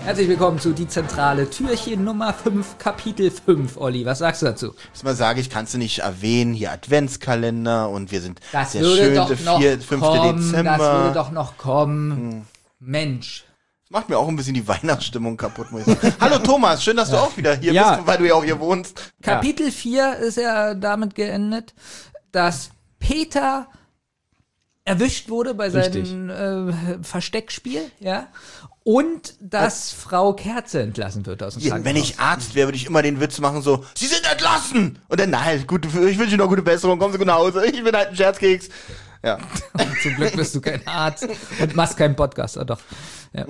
Herzlich willkommen zu Die Zentrale, Türchen Nummer 5, Kapitel 5. Olli, was sagst du dazu? Mal sage ich, kannst du nicht erwähnen, hier Adventskalender und wir sind das sehr würde schön, doch der noch 5. kommen, Dezember. Das würde doch noch kommen. Mensch. Das macht mir auch ein bisschen die Weihnachtsstimmung kaputt, muss ich sagen. Hallo Thomas, schön, dass du auch wieder hier bist, weil du ja auch hier wohnst. Kapitel 4 ist ja damit geendet, dass Peter erwischt wurde bei seinem Versteckspiel, ja. Und dass Frau Kerze entlassen wird aus dem Krankenhaus. Wenn ich Arzt wäre, würde ich immer den Witz machen, so, Sie sind entlassen! Und dann, nein, gut, ich wünsche Ihnen noch gute Besserung, kommen Sie gut nach Hause, ich bin halt ein Scherzkeks. Ja. Zum Glück bist du kein Arzt und machst keinen Podcast, doch. Ja.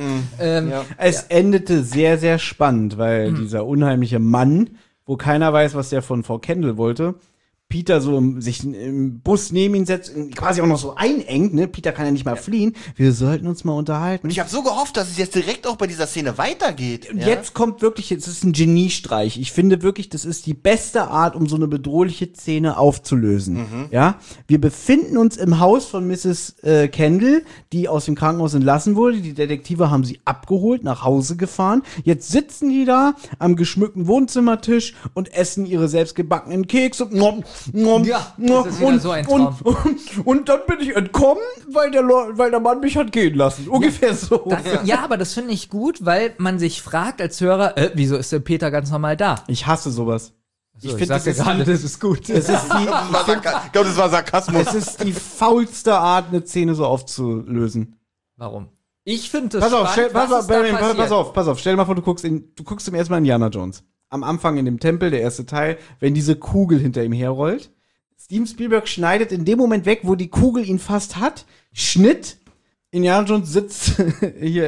Es endete sehr, sehr spannend, weil dieser unheimliche Mann, wo keiner weiß, was der von Frau Kendall wollte, Peter so sich im Bus neben ihn setzt, quasi auch noch so einengt, ne? Peter kann ja nicht mal fliehen. Wir sollten uns mal unterhalten. Und ich habe so gehofft, dass es jetzt direkt auch bei dieser Szene weitergeht. Und jetzt kommt wirklich, es ist ein Geniestreich. Ich finde wirklich, das ist die beste Art, um so eine bedrohliche Szene aufzulösen. Ja? Wir befinden uns im Haus von Mrs. Kendall, die aus dem Krankenhaus entlassen wurde. Die Detektive haben sie abgeholt, nach Hause gefahren. Jetzt sitzen die da am geschmückten Wohnzimmertisch und essen ihre selbstgebackenen Kekse. Ja, das ist wieder so ein Traum. Und dann bin ich entkommen, weil der Mann mich hat gehen lassen. Ungefähr so. Ja, aber das finde ich gut, weil man sich fragt als Hörer, wieso ist denn Peter ganz normal da? Ich hasse sowas. So, ich finde das ist gut. Es ist die, Ich glaube, das war Sarkasmus. es ist die faulste Art, eine Szene so aufzulösen. Warum? Ich finde das Pass auf, spannend, was ist da passiert? pass auf. Stell dir mal vor, du guckst zum ersten Mal Indiana Jones. Am Anfang in dem Tempel, der erste Teil, wenn diese Kugel hinter ihm herrollt. Steven Spielberg schneidet in dem Moment weg, wo die Kugel ihn fast hat. Schnitt. Indiana Jones sitzt hier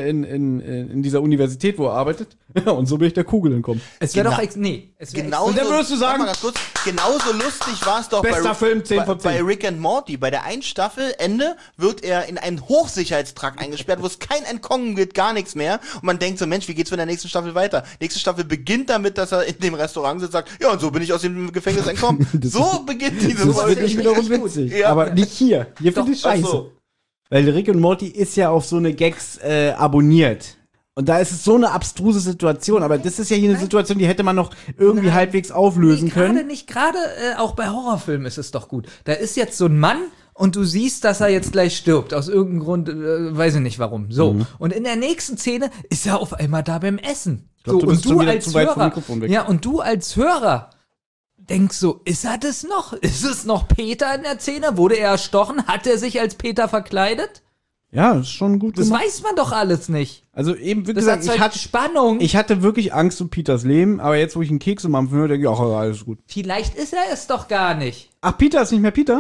in dieser Universität, wo er arbeitet. Und so bin ich der Kugel entkommen. Es wäre doch Genauso, Und dann würdest du sagen, genauso lustig war es doch bester Film, 10 von 10. bei Rick and Morty. Bei der einen Staffel, Ende, wird er in einen Hochsicherheitstrakt eingesperrt, wo es kein Entkommen wird, gar nichts mehr. Und man denkt so, Mensch, wie geht's von der nächsten Staffel weiter? Nächste Staffel beginnt damit, dass er in dem Restaurant sitzt und sagt, ja, und so bin ich aus dem Gefängnis entkommen. So beginnt diese Das Folge. wird nicht wiederum witzig. Ja. Aber nicht hier. Hier finde ich scheiße. Ach so. Weil Rick und Morty ist ja auf so eine Gags abonniert. Und da ist es so eine abstruse Situation. Aber das ist ja hier eine Situation, die hätte man noch irgendwie halbwegs auflösen können. Gerade auch bei Horrorfilmen ist es doch gut. Da ist jetzt so ein Mann und du siehst, dass er jetzt gleich stirbt. Aus irgendeinem Grund, weiß ich nicht warum. So. Und in der nächsten Szene ist er auf einmal da beim Essen. Ich glaub, so, du bist und schon du wieder als zu weit vom Hörer, Mikrofon weg. ja, und du als Hörer denkst so, ist er das noch? Ist es noch Peter in der Szene? Wurde er erstochen? Hat er sich als Peter verkleidet? Ja, das ist schon gut Das gemacht. weiß man doch alles nicht. Also eben, wie Das gesagt, erzeugt Spannung. ich hatte wirklich Angst um Peters Leben, aber jetzt, wo ich einen Keks im Mampfen höre, denke ich, ach, alles gut. Vielleicht ist er es doch gar nicht. Ach, Peter ist nicht mehr Peter?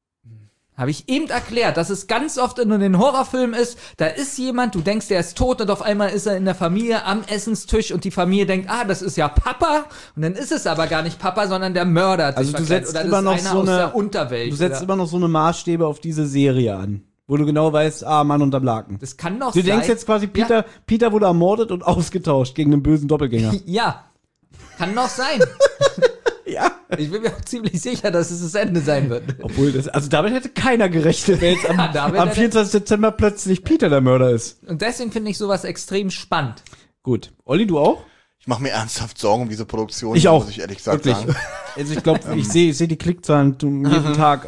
Habe ich eben erklärt, dass es ganz oft in den Horrorfilmen ist, da ist jemand, du denkst, der ist tot und auf einmal ist er in der Familie am Essenstisch und die Familie denkt, das ist ja Papa und dann ist es aber gar nicht Papa, sondern der Mörder hat Also sich du verkleidet. setzt oder immer das noch ist einer so aus eine, der Unterwelt. du setzt oder? immer noch so eine Maßstäbe auf diese Serie an, wo du genau weißt, Mann unterm Laken. Das kann doch Du sein. denkst jetzt quasi, Peter wurde ermordet und ausgetauscht gegen einen bösen Doppelgänger. Ja, kann doch sein. Ja. Ich bin mir auch ziemlich sicher, dass es das Ende sein wird. Obwohl, damit hätte keiner gerechnet, wenn jetzt damit am hätte- 24. Dezember plötzlich Peter der Mörder ist. Und deswegen finde ich sowas extrem spannend. Gut. Olli, du auch? Ich mache mir ernsthaft Sorgen um diese Produktion, Ich auch. muss ich ehrlich gesagt Wirklich. sagen. Also ich glaube, ich seh die Klickzahlen jeden Tag.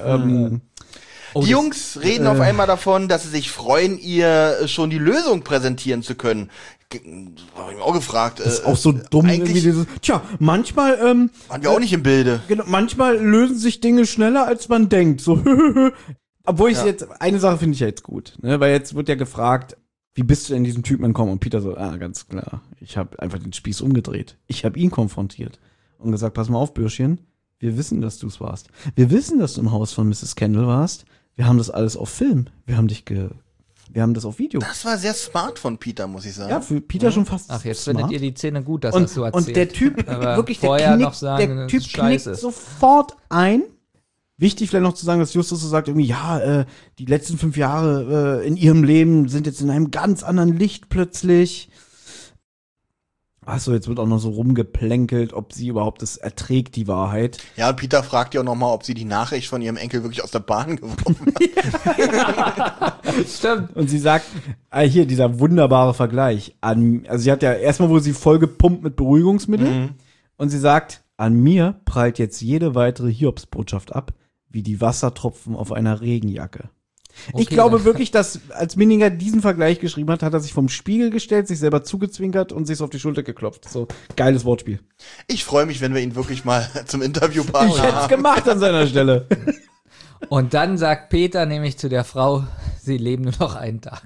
Die Jungs reden auf einmal davon, dass sie sich freuen, ihr schon die Lösung präsentieren zu können. Habe ich mir auch gefragt. Das ist auch so dumm irgendwie dieses. Tja, manchmal, waren wir auch nicht im Bilde. genau, manchmal lösen sich Dinge schneller, als man denkt. So, obwohl ich jetzt, eine Sache finde ich ja jetzt gut, ne? Weil jetzt wird ja gefragt, wie bist du denn diesem Typen entkommen? Und Peter so, ganz klar, ich habe einfach den Spieß umgedreht. Ich habe ihn konfrontiert und gesagt, pass mal auf, Bürschchen, wir wissen, dass du es warst. Wir wissen, dass du im Haus von Mrs. Kendall warst. Wir haben das alles auf Film. Wir haben das auf Video. Das war sehr smart von Peter, muss ich sagen. Ja, für Peter schon fast Ach, jetzt smart. findet ihr die Szene gut, dass das so erzählt. Und der Typ, Aber wirklich, vorher noch sagen, der dass Typ es scheiße knickt ist. sofort ein. Wichtig vielleicht noch zu sagen, dass Justus so sagt, irgendwie, die letzten 5 Jahre in ihrem Leben sind jetzt in einem ganz anderen Licht plötzlich. Achso, jetzt wird auch noch so rumgeplänkelt, ob sie überhaupt das erträgt, die Wahrheit. Ja, und Peter fragt ja auch nochmal, ob sie die Nachricht von ihrem Enkel wirklich aus der Bahn geworfen hat. Stimmt. Und sie sagt, hier, dieser wunderbare Vergleich. Also sie hat ja erstmal wurde sie voll gepumpt mit Beruhigungsmitteln. Und sie sagt, an mir prallt jetzt jede weitere Hiobsbotschaft ab, wie die Wassertropfen auf einer Regenjacke. Okay, ich glaube wirklich, dass als Minninger diesen Vergleich geschrieben hat, hat er sich vom Spiegel gestellt, sich selber zugezwinkert und sich auf die Schulter geklopft. So, geiles Wortspiel. Ich freue mich, wenn wir ihn wirklich mal zum Interviewpartner haben. Ich hätte es gemacht an seiner Stelle. Und dann sagt Peter nämlich zu der Frau, sie leben nur noch einen Tag.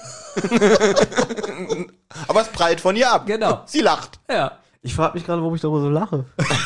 Aber es prallt von ihr ab. Genau. Sie lacht. Ja. Ich frage mich gerade, warum ich darüber so lache.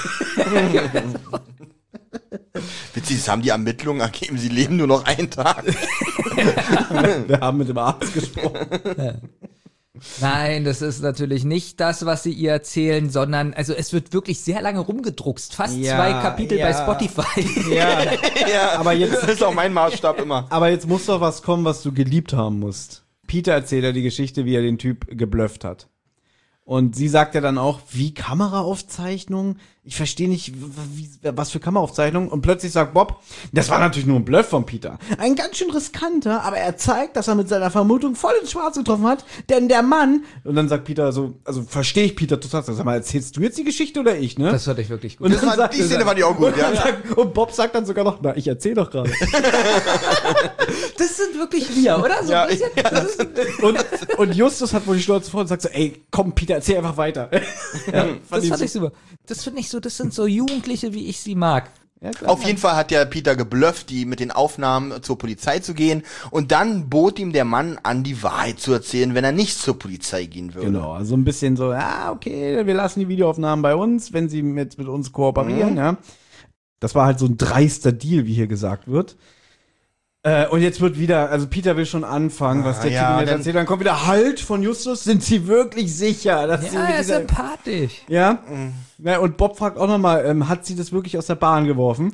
Witzig, das haben die Ermittlungen ergeben, sie leben nur noch einen Tag. Wir haben mit dem Arzt gesprochen. Nein, das ist natürlich nicht das, was sie ihr erzählen, sondern, also es wird wirklich sehr lange rumgedruckst. Fast 2 Kapitel bei Spotify. Ja, aber jetzt, Das ist auch mein Maßstab immer. aber jetzt muss doch was kommen, was du geliebt haben musst. Peter erzählt ja die Geschichte, wie er den Typ geblufft hat. Und sie sagt ja dann auch, wie Kameraaufzeichnungen? Ich verstehe nicht, was für Kameraaufzeichnungen. Und plötzlich sagt Bob, das war natürlich nur ein Bluff von Peter. Ein ganz schön riskanter, aber er zeigt, dass er mit seiner Vermutung voll ins Schwarz getroffen hat. Denn der Mann, und dann sagt Peter so, also verstehe ich Peter total, sag mal, erzählst du jetzt die Geschichte oder ich, ne? Das fand ich wirklich gut. Und dann sagt- Die Szene fand ich auch gut, ja. und Bob sagt dann sogar noch, na, ich erzähl doch gerade. Das sind wirklich wir, oder? So ein bisschen. Das ist, und Justus hat wohl die Schnauze vor und sagt so, ey, komm Peter, erzähl einfach weiter. das fand ich super. Das finde ich so, das sind so Jugendliche, wie ich sie mag. Ja, klar. Auf jeden Fall hat ja Peter geblufft, die mit den Aufnahmen zur Polizei zu gehen. Und dann bot ihm der Mann an, die Wahrheit zu erzählen, wenn er nicht zur Polizei gehen würde. Genau, also ein bisschen so, okay, wir lassen die Videoaufnahmen bei uns, wenn sie mit uns kooperieren, ja. Das war halt so ein dreister Deal, wie hier gesagt wird. Und jetzt wird wieder, also Peter will schon anfangen, was der ja, Typ mir jetzt dann- erzählt. Dann kommt wieder Halt von Justus. Sind Sie wirklich sicher, dass sie Ja, mit er ist dieser... sympathisch. Ja? Ja, und Bob fragt auch nochmal, hat sie das wirklich aus der Bahn geworfen?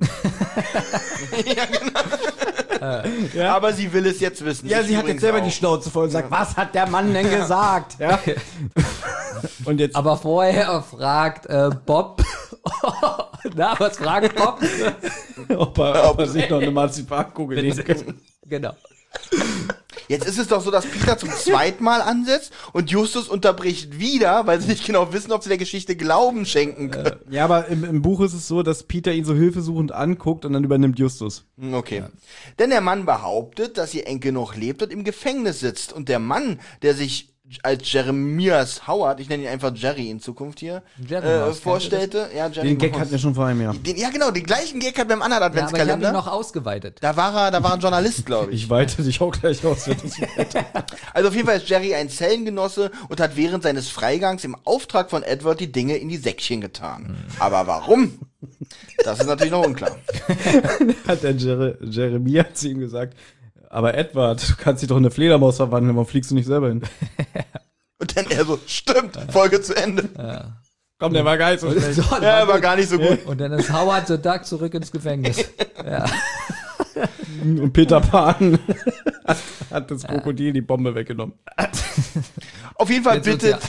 Ja. Aber sie will es jetzt wissen. Ja, Ich sie hat jetzt übrigens selber auch. die Schnauze voll und sagt, was hat der Mann denn gesagt? Ja. Und jetzt, Aber vorher fragt Bob, na, was fragt Bob? ob er sich noch eine Marzipankugel legen kann. Genau. Jetzt ist es doch so, dass Peter zum zweiten Mal ansetzt und Justus unterbricht wieder, weil sie nicht genau wissen, ob sie der Geschichte Glauben schenken können. Ja, aber im Buch ist es so, dass Peter ihn so hilfesuchend anguckt und dann übernimmt Justus. Okay. Denn der Mann behauptet, dass ihr Enkel noch lebt und im Gefängnis sitzt. Und der Mann, der sich als Jeremias Howard, ich nenne ihn einfach Jerry in Zukunft hier, Jeremias, vorstellte. Ja, Jerry Den Gag Moss. hatten wir schon vor einem Jahr. Ja, genau, den gleichen Gag hat beim anderen Ja, aber ich habe ihn Adventskalender. noch ausgeweitet. Da war er ein Journalist, glaube ich. Ich weite dich auch gleich aus. Wenn du's weiter- Also auf jeden Fall ist Jerry ein Zellengenosse und hat während seines Freigangs im Auftrag von Edward die Dinge in die Säckchen getan. Aber warum? Das ist natürlich noch unklar. Hat der Jeremia zu ihm gesagt, aber Edward, du kannst dich doch in eine Fledermaus verwandeln, warum fliegst du nicht selber hin? Und dann er so, stimmt, Folge zu Ende. Komm, der war geil so schlecht. So, Ja, war gar nicht so gut. und dann ist Howard so Tag zurück ins Gefängnis. Ja. Und Peter Pan hat das Krokodil die Bombe weggenommen. Auf jeden Fall Jetzt wird's ja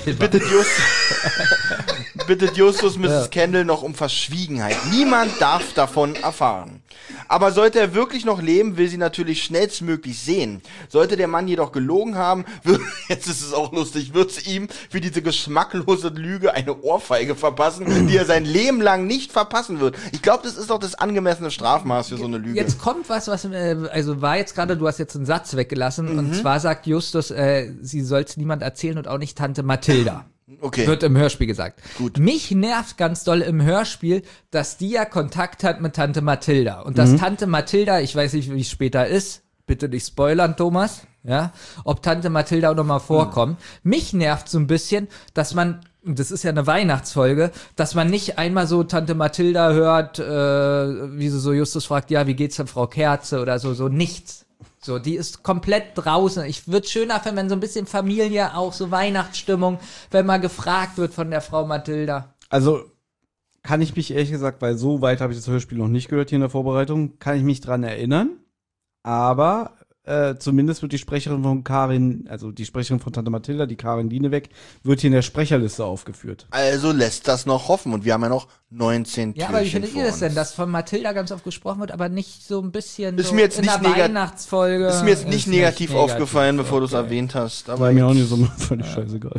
bittet Justus Mrs. Kendall noch um Verschwiegenheit. Niemand darf davon erfahren. Aber sollte er wirklich noch leben, will sie natürlich schnellstmöglich sehen. Sollte der Mann jedoch gelogen haben, jetzt ist es auch lustig, wird sie ihm für diese geschmacklose Lüge eine Ohrfeige verpassen, die er sein Leben lang nicht verpassen wird. Ich glaube, das ist doch das angemessene Strafmaß für so eine Lüge. Jetzt kommt was also war jetzt gerade, du hast jetzt einen Satz weggelassen, und zwar sagt Justus, sie soll es niemand erzählen und auch nicht Tante Mathilda. Okay. Wird im Hörspiel gesagt. Gut. Mich nervt ganz doll im Hörspiel, dass die ja Kontakt hat mit Tante Mathilda. Und dass Tante Mathilda, ich weiß nicht, wie es später ist, bitte nicht spoilern, Thomas, ja, ob Tante Mathilda auch nochmal vorkommt. Mich nervt so ein bisschen, dass man, das ist ja eine Weihnachtsfolge, dass man nicht einmal so Tante Mathilda hört, wie sie so Justus fragt, ja, wie geht's denn Frau Kerze oder so nichts. So, die ist komplett draußen. Ich würde schöner finden, wenn so ein bisschen Familie, auch so Weihnachtsstimmung, wenn mal gefragt wird von der Frau Mathilda. Also kann ich mich ehrlich gesagt, weil so weit habe ich das Hörspiel noch nicht gehört hier in der Vorbereitung, kann ich mich dran erinnern. Aber zumindest wird die Sprecherin von Karin, also die Sprecherin von Tante Mathilda, die Karin Lieneweg, wird hier in der Sprecherliste aufgeführt. Also lässt das noch hoffen. Und wir haben ja noch 19 Ja, aber wie findet ihr das denn, dass von Mathilda ganz oft gesprochen wird, aber nicht so ein bisschen ist so mir jetzt in nicht der Weihnachtsfolge? Ist mir jetzt nicht negativ aufgefallen, bevor du es okay. erwähnt hast. Aber Aber mir auch nicht so völlig scheißegal.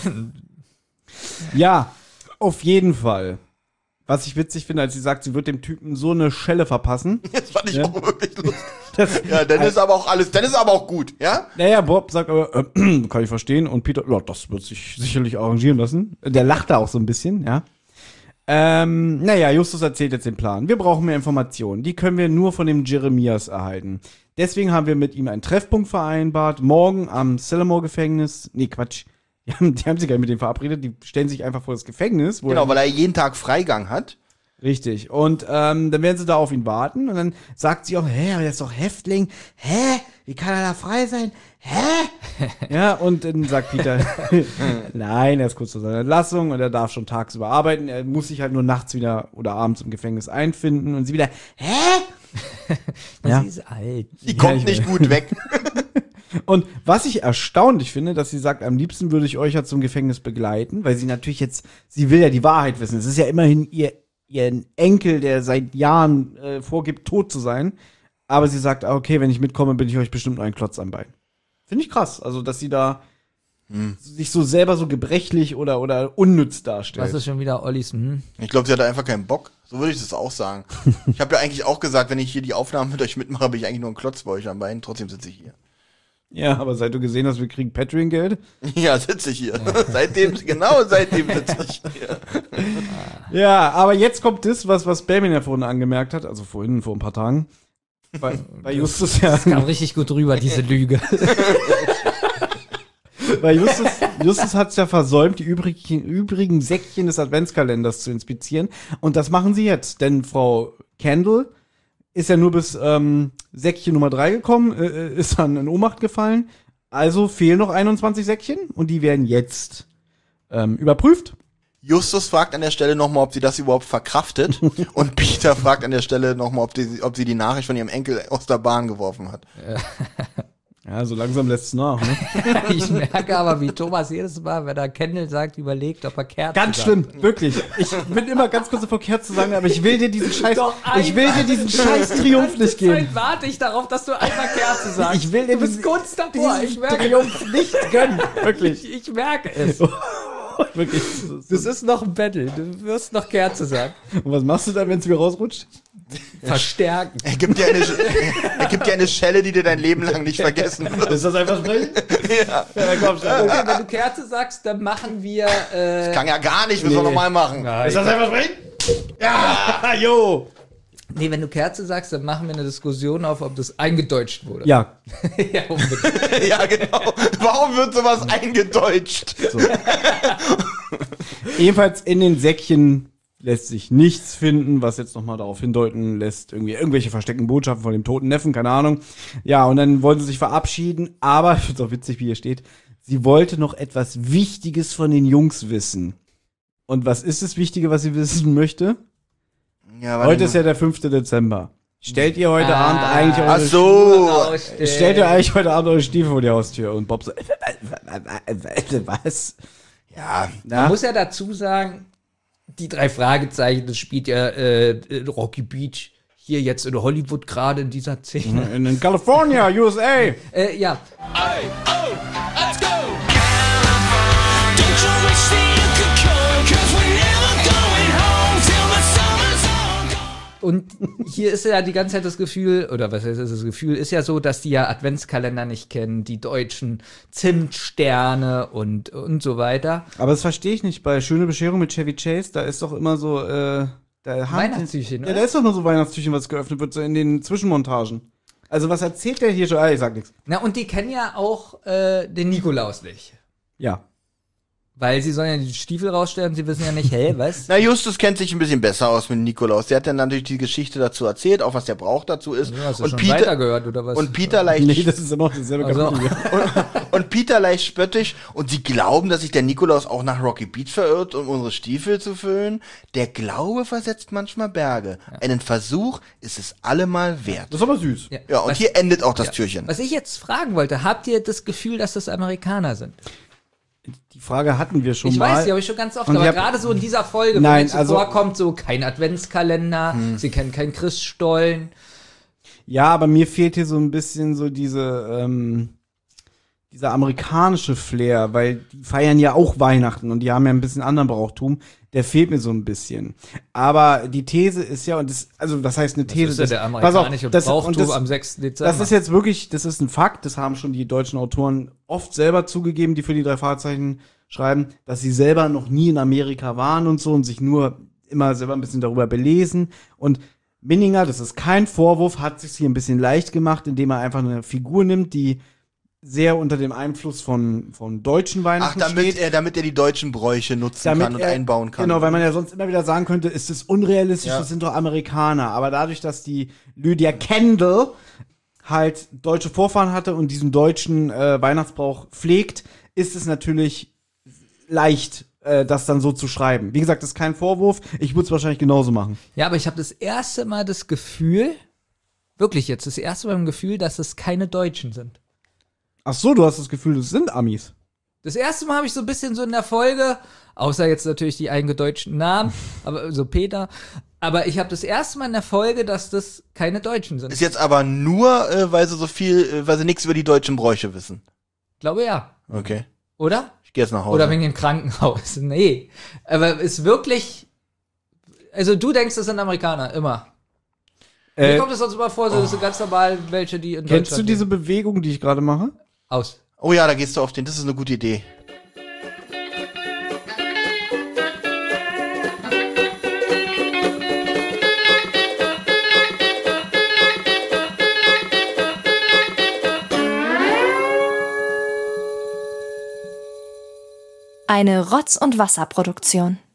Ja, auf jeden Fall. Was ich witzig finde, als sie sagt, sie wird dem Typen so eine Schelle verpassen. das fand ich Ja. auch wirklich lustig. Ja, dann ist aber auch alles, dann ist aber auch gut, ja? Naja, Bob sagt aber, kann ich verstehen. Und Peter, ja, das wird sich sicherlich arrangieren lassen. Der lacht da auch so ein bisschen, ja. Naja, Justus erzählt jetzt den Plan. Wir brauchen mehr Informationen. Die können wir nur von dem Jeremias erhalten. Deswegen haben wir mit ihm einen Treffpunkt vereinbart. Morgen am Sillamore-Gefängnis. Nee, Quatsch. Die haben sich gar nicht mit dem verabredet. Die stellen sich einfach vor das Gefängnis. Genau, weil er jeden Tag Freigang hat. Richtig. Und dann werden sie da auf ihn warten. Und dann sagt sie auch, hä, aber der ist doch Häftling. Hä? Wie kann er da frei sein? Hä? Ja, und dann sagt Peter, nein, er ist kurz vor seiner Entlassung und er darf schon tagsüber arbeiten. Er muss sich halt nur nachts wieder oder abends im Gefängnis einfinden. Und sie wieder, hä? Ja. Sie ist alt. Die kommt ich nicht gut weg. Und was ich erstaunlich finde, dass sie sagt, am liebsten würde ich euch ja zum Gefängnis begleiten, weil sie natürlich jetzt, sie will ja die Wahrheit wissen. Es ist ja immerhin ihren Enkel, der seit Jahren vorgibt, tot zu sein. Aber sie sagt, okay, wenn ich mitkomme, bin ich euch bestimmt nur ein Klotz am Bein. Finde ich krass. Also, dass sie da sich so selber so gebrechlich oder unnütz darstellt. Was ist schon wieder Ollis? Ich glaube, sie hat einfach keinen Bock. So würde ich das auch sagen. Ich habe ja eigentlich auch gesagt, wenn ich hier die Aufnahmen mit euch mitmache, bin ich eigentlich nur ein Klotz bei euch am Bein. Trotzdem sitze ich hier. Ja, aber seit du gesehen hast, wir kriegen Patreon-Geld. Ja, sitze ich hier. Seitdem sitze ich hier. Ja, aber jetzt kommt das, was Benjamin ja vorhin angemerkt hat, also vor ein paar Tagen. Bei Justus ja. Das kam richtig gut rüber, diese Lüge. Weil Justus hat es ja versäumt, die übrigen Säckchen des Adventskalenders zu inspizieren. Und das machen sie jetzt. Denn Frau Kendall ist ja nur bis Säckchen Nummer 3 gekommen, ist dann in Ohnmacht gefallen. Also fehlen noch 21 Säckchen und die werden jetzt überprüft. Justus fragt an der Stelle nochmal, ob sie das überhaupt verkraftet. Und Peter fragt an der Stelle nochmal, ob sie die Nachricht von ihrem Enkel aus der Bahn geworfen hat. Ja, so langsam lässt es nach, ne? Ich merke aber, wie Thomas jedes Mal, wenn er Kendall sagt, überlegt, ob er Kerzen Ganz sagt. schlimm, wirklich. Ich bin immer ganz kurz davor, Kerze zu sagen, aber ich will dir diesen Scheiß Triumph nicht geben. Zeit warte ich darauf, dass du einmal Kerze sagst. Ich will dir du bist kurz davor. Ich merke, Triumph nicht gönnen. Wirklich. ich merke es. Wirklich. Das ist noch ein Battle. Du wirst noch Kerze sagen. Und was machst du dann, wenn es mir rausrutscht? Verstärken. Er gibt dir eine Schelle, die dir dein Leben lang nicht vergessen wird. Ist das einfach sprechen? Ja. Komm schon. Okay, wenn du Kerze sagst, dann machen wir. Kann ja gar nicht, müssen wir nochmal machen. Ist das einfach sprechen? Ja, jo. Nee, wenn du Kerze sagst, dann machen wir eine Diskussion auf, ob das eingedeutscht wurde. Ja. Ja, unbedingt. Ja, genau. Warum wird sowas eingedeutscht? So. Ebenfalls in den Säckchen lässt sich nichts finden, was jetzt nochmal darauf hindeuten lässt, irgendwelche versteckten Botschaften von dem toten Neffen, keine Ahnung. Ja, und dann wollen sie sich verabschieden, aber, ich finde es auch witzig, wie hier steht, sie wollte noch etwas Wichtiges von den Jungs wissen. Und was ist das Wichtige, was sie wissen möchte? Ja, Heute ist ja der 5. Dezember. Stellt ihr heute Abend eigentlich Ach so. Stellt ihr eigentlich heute Abend eure Stiefel vor die Haustür? Und Bob so, was? Ja. Man muss ja dazu sagen, die 3 Fragezeichen, das spielt ja Rocky Beach hier jetzt in Hollywood gerade in dieser Szene. In California, USA. Ja. Hey, oh, let's go! Don't you wish that you could come? 'Cause we're never going home till the summer's all gone. Und hier ist ja die ganze Zeit das Gefühl, oder was heißt das Gefühl, ist ja so, dass die ja Adventskalender nicht kennen, die deutschen Zimtsterne und so weiter. Aber das verstehe ich nicht. Bei Schöne Bescherung mit Chevy Chase, da ist doch immer so, Weihnachtstüchchen, Ja, da ist doch nur so Weihnachtstüchchen, was geöffnet wird, so in den Zwischenmontagen. Also was erzählt der hier schon? Ich sag nichts. Na, und die kennen ja auch den Nikolaus nicht. Ja. Weil sie sollen ja die Stiefel rausstellen, sie wissen ja nicht, hey, was? Na, Justus kennt sich ein bisschen besser aus mit Nikolaus. Der hat dann natürlich die Geschichte dazu erzählt, auch was der Brauch dazu ist. Du hast ja und schon Peter weitergehört, oder was? und Peter leicht Nee, das ist immer noch dasselbe Also- Kapitel. Und Peter leicht spöttisch. Und sie glauben, dass sich der Nikolaus auch nach Rocky Beach verirrt, um unsere Stiefel zu füllen. Der Glaube versetzt manchmal Berge. Einen Versuch ist es allemal wert. Das ist aber süß. Ja, und hier endet auch das Türchen. Was ich jetzt fragen wollte, habt ihr das Gefühl, dass das Amerikaner sind? Die Frage hatten wir schon Ich mal. weiß, die habe ich schon ganz oft, Und aber ich hab- gerade so in dieser Folge, Nein, wenn es so also- vorkommt, so kein Adventskalender, sie kennen keinen Christstollen. Ja, aber mir fehlt hier so ein bisschen so dieser amerikanische Flair, weil die feiern ja auch Weihnachten und die haben ja ein bisschen anderen Brauchtum. Der fehlt mir so ein bisschen. Aber die These ist ja, und das, also was heißt eine These? Das ist ja der pass auf, amerikanische das- Brauchtum und das- am 6. Dezember. Das ist jetzt wirklich, das ist ein Fakt, das haben schon die deutschen Autoren oft selber zugegeben, die für die 3 Fragezeichen schreiben, dass sie selber noch nie in Amerika waren und so und sich nur immer selber ein bisschen darüber belesen. Und Minninger, das ist kein Vorwurf, hat sich hier ein bisschen leicht gemacht, indem er einfach eine Figur nimmt, die sehr unter dem Einfluss von deutschen Weihnachten damit steht. damit er die deutschen Bräuche nutzen kann und einbauen kann. Genau, weil man ja sonst immer wieder sagen könnte, ist es unrealistisch, Ja. das sind doch Amerikaner. Aber dadurch, dass die Lydia Kendall halt deutsche Vorfahren hatte und diesen deutschen Weihnachtsbrauch pflegt, ist es natürlich leicht, das dann so zu schreiben. Wie gesagt, das ist kein Vorwurf. Ich würde es wahrscheinlich genauso machen. Ja, aber ich habe das erste Mal das Gefühl, wirklich jetzt, das erste Mal im Gefühl, dass es keine Deutschen sind. Ach so, du hast das Gefühl, das sind Amis. Das erste Mal habe ich so ein bisschen so in der Folge, außer jetzt natürlich die eingedeutschten Namen, aber so Peter, aber ich habe das erste Mal in der Folge, dass das keine Deutschen sind. Ist jetzt aber nur, weil sie nichts über die deutschen Bräuche wissen. Glaube ja, Okay. oder? Ich gehe jetzt nach Hause. Oder wegen dem Krankenhaus. Nee, aber ist wirklich, also du denkst, das sind Amerikaner, immer. Mir kommt es sonst immer vor, so das sind ganz normal welche, die in Kennst du Deutschland diese Bewegung, die ich gerade mache? leben. Aus. Oh ja, da gehst du auf den. Das ist eine gute Idee. Eine Rotz- und Wasserproduktion.